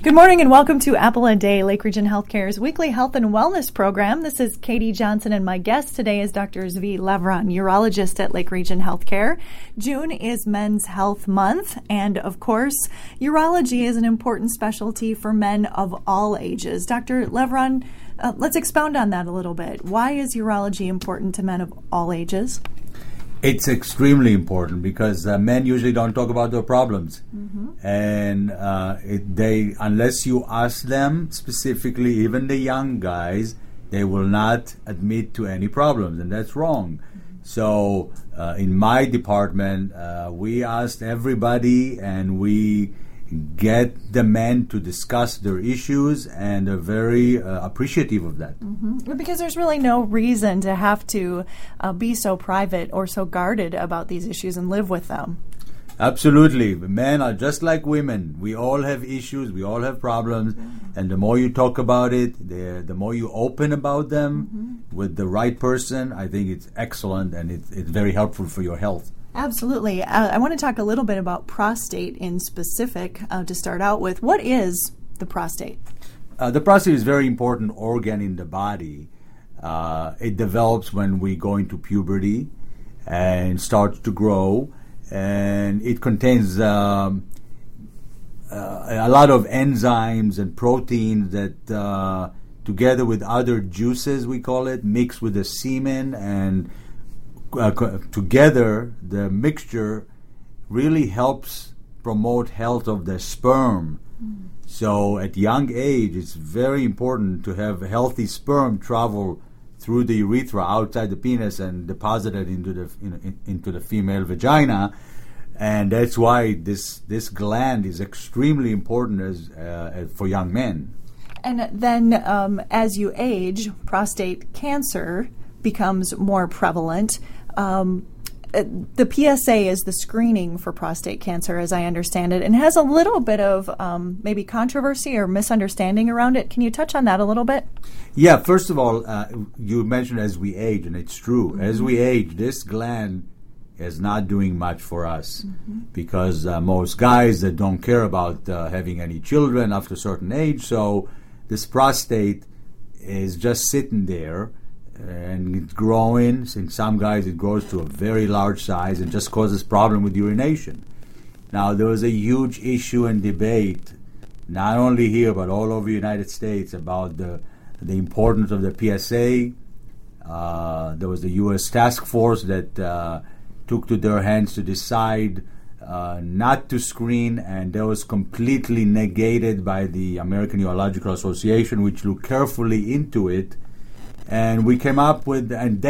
Good morning and welcome to Apple a Day, Lake Region Healthcare's weekly health and wellness program. This is Katie Johnson and my guest today is Dr. Zvi Levron, urologist at Lake Region Healthcare. June is Men's Health Month, and of course, urology is an important specialty for men of all ages. Dr. Levron, let's expound on that a little bit. Why is urology important to men of all ages? It's extremely important because men usually don't talk about their problems, and unless you ask them specifically, even the young guys, they will not admit to any problems, and that's wrong. So, in my department, we asked everybody, and we get the men to discuss their issues, and they're very appreciative of that. Because there's really no reason to have to be so private or so guarded about these issues and live with them. Absolutely. Men are just like women. We all have issues. We all have problems. And the more you talk about it, the more you open about them with the right person, I think it's excellent, and it's very helpful for your health. Absolutely. I want to talk a little bit about prostate in specific to start out with. What is the prostate? The prostate is a very important organ in the body. It develops when we go into puberty and starts to grow. And it contains a lot of enzymes and proteins that, together with other juices, we call it, mix with the semen, and together the mixture really helps promote health of the sperm. So at young age, it's very important to have healthy sperm travel through the urethra outside the penis and deposited into the female vagina, and that's why this gland is extremely important as for young men. And then as you age, prostate cancer becomes more prevalent. The PSA is the screening for prostate cancer, as I understand it, and has a little bit of maybe controversy or misunderstanding around it. Can you touch on that a little bit? Yeah, first of all, you mentioned as we age, and it's true. As we age, this gland is not doing much for us because most guys that don't care about having any children after a certain age, so this prostate is just sitting there. And it's growing. In some guys, it grows to a very large size and just causes problem with urination. Now, there was a huge issue and debate, not only here but all over the United States, about the importance of the PSA. There was the U.S. task force that took to their hands to decide not to screen, and that was completely negated by the American Urological Association, which looked carefully into it. And they came up with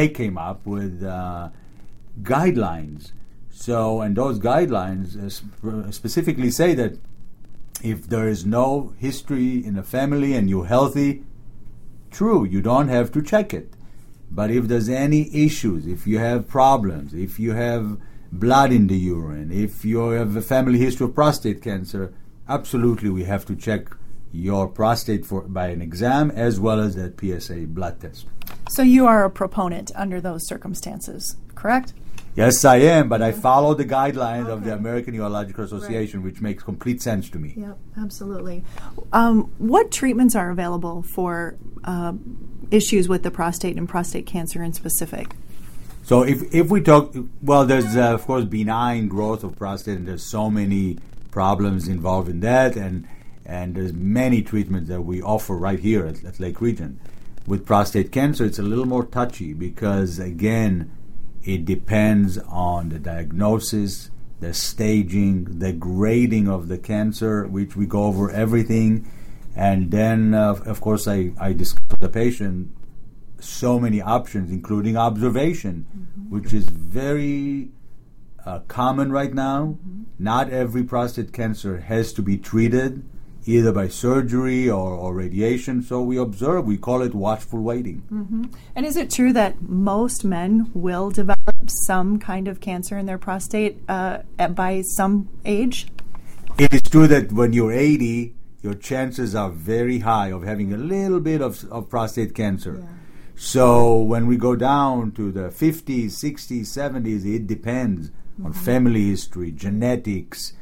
guidelines. So, and those guidelines specifically say that if there is no history in the family and you're healthy, true, you don't have to check it. But if there's any issues, if you have problems, if you have blood in the urine, if you have a family history of prostate cancer, absolutely we have to check your prostate by an exam as well as that PSA blood test. So you are a proponent under those circumstances, correct? Yes, I am, but I follow the guidelines of the American Urological Association, which makes complete sense to me. Yep, absolutely. What treatments are available for issues with the prostate and prostate cancer in specific? So if we talk, well, there's of course benign growth of prostate, and there's so many problems involved in that, and there's many treatments that we offer right here at Lake Region. With prostate cancer, it's a little more touchy because, again, it depends on the diagnosis, the staging, the grading of the cancer, which we go over everything. And then, of course, I discuss with the patient so many options, including observation, which is very common right now. Not every prostate cancer has to be treated either by surgery or radiation. So we observe, we call it watchful waiting. And is it true that most men will develop some kind of cancer in their prostate by some age? It is true that when you're 80, your chances are very high of having a little bit of prostate cancer. Yeah. So when we go down to the 50s, 60s, 70s, it depends on family history, genetics,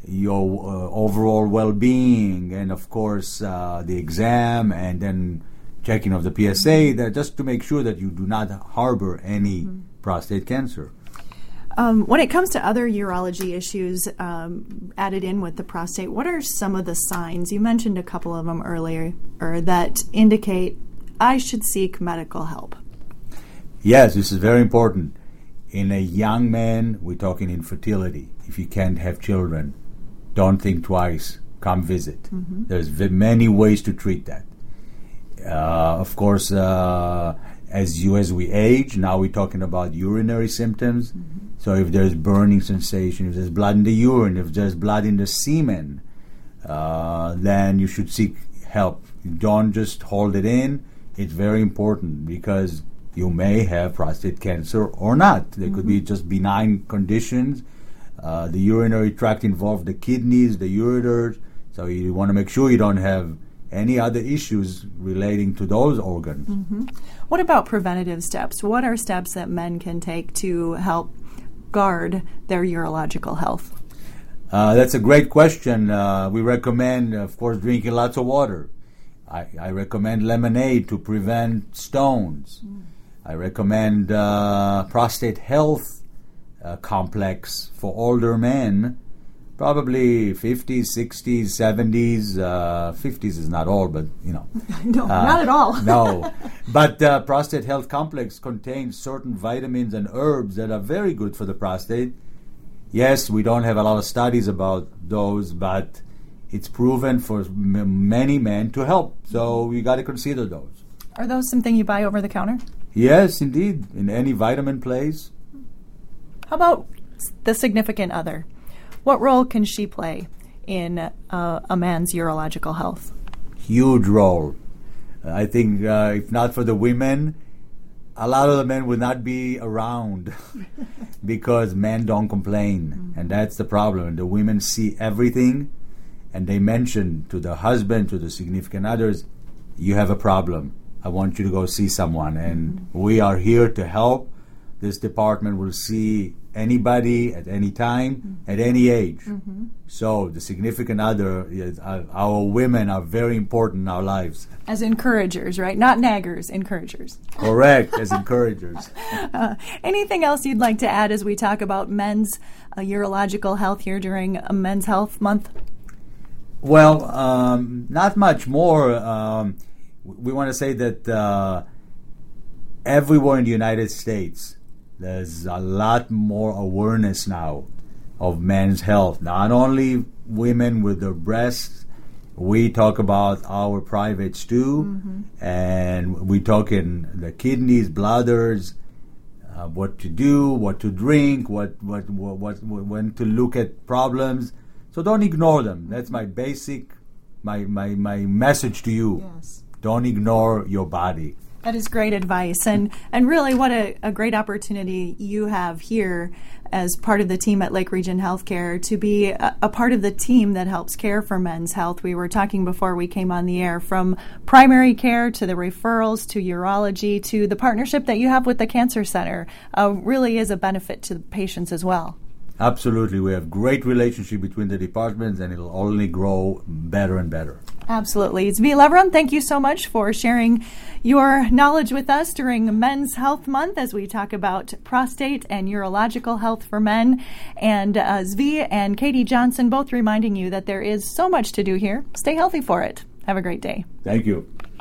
your overall well-being, and of course the exam, and then checking of the PSA, that just to make sure that you do not harbor any prostate cancer. When it comes to other urology issues added in with the prostate, what are some of the signs? You mentioned a couple of them earlier that indicate I should seek medical help. Yes, this is very important. In a young man, we're talking infertility. If you can't have children, don't think twice. Come visit. There's many ways to treat that. Of course, as we age, now we're talking about urinary symptoms. So if there's burning sensation, if there's blood in the urine, if there's blood in the semen, then you should seek help. Don't just hold it in. It's very important because you may have prostate cancer or not. There could be just benign conditions. The urinary tract involves the kidneys, the ureters. So you want to make sure you don't have any other issues relating to those organs. What about preventative steps? What are steps that men can take to help guard their urological health? That's a great question. We recommend, of course, drinking lots of water. I recommend lemonade to prevent stones. I recommend prostate health complex for older men, probably 50s, 60s, 70s. 50s is not all, but, you know. No, not at all. No. But prostate health complex contains certain vitamins and herbs that are very good for the prostate. Yes, we don't have a lot of studies about those, but it's proven for many men to help. So we got to consider those. Are those something you buy over the counter? Yes, indeed. In any vitamin place. How about the significant other? What role can she play in a man's urological health? Huge role. I think if not for the women, a lot of the men would not be around because men don't complain. And that's the problem. The women see everything and they mention to the husband, to the significant others, you have a problem. I want you to go see someone. And we are here to help. This department will see anybody at any time, at any age. So the significant other, our women are very important in our lives. As encouragers, right? Not naggers, encouragers. Correct, as encouragers. Anything else you'd like to add as we talk about men's urological health here during Men's Health Month? Well, not much more. We want to say that everywhere in the United States, there's a lot more awareness now of men's health. Not only women with their breasts, we talk about our privates too, and we talk in the kidneys, bladders, what to do, what to drink, what when to look at problems. So don't ignore them. That's my basic, my message to you. Yes. Don't ignore your body. That is great advice, and really what a great opportunity you have here as part of the team at Lake Region Healthcare to be a part of the team that helps care for men's health. We were talking before we came on the air, from primary care to the referrals to urology to the partnership that you have with the Cancer Center really is a benefit to the patients as well. Absolutely. We have great relationship between the departments, and it'll only grow better and better. Absolutely. Zvi Levron, thank you so much for sharing your knowledge with us during Men's Health Month as we talk about prostate and urological health for men. And Zvi and Katie Johnson both reminding you that there is so much to do here. Stay healthy for it. Have a great day. Thank you.